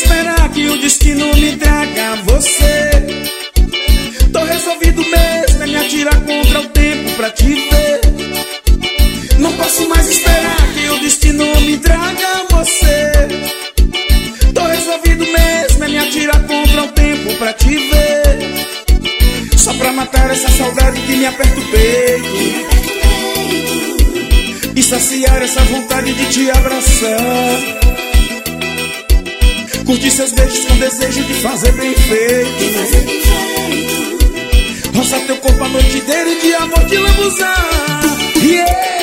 esperar que o destino me traga você. Tô resolvido mesmo, é me atirar contra o tempo pra te ver. Não posso mais esperar que o destino me traga você. Tô resolvido mesmo, é me atirar contra o tempo pra te ver. Só pra matar essa saudade que me aperta o peito e saciar essa vontade de te abraçar. Curtir seus beijos com desejo de fazer bem feito. Roçar teu corpo a noite inteira e de amor te lambuzar. Yeah!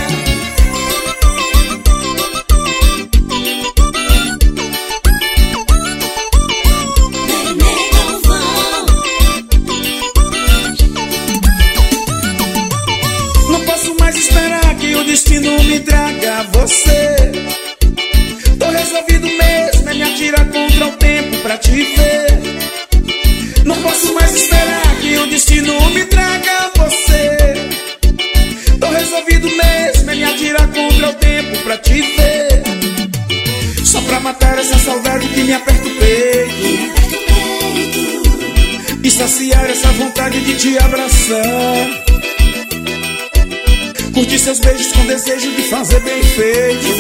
Não posso mais esperar que o destino me traga você. Tô resolvido mesmo, é me atirar contra o tempo pra te ver. Não posso mais esperar que o destino me traga você. Tô resolvido mesmo, é me atirar contra o tempo pra te ver. Só pra matar essa saudade que me aperta o peito e saciar essa vontade de te abraçar. Curtir seus beijos com desejo de fazer bem feito.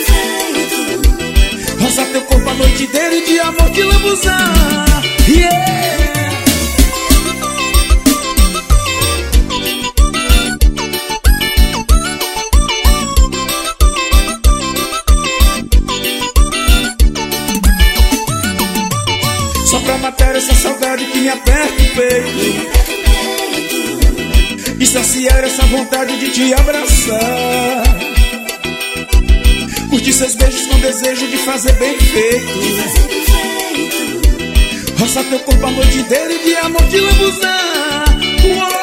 Roçar teu corpo a noite inteira e de amor te lambuzar. Yeah! Só pra matar essa saudade que me aperta o peito e saciar essa vontade de te abraçar. Curtir seus beijos com desejo de fazer bem feito. Roçar teu corpo a noite inteira e de amor te lambuzar. Uou!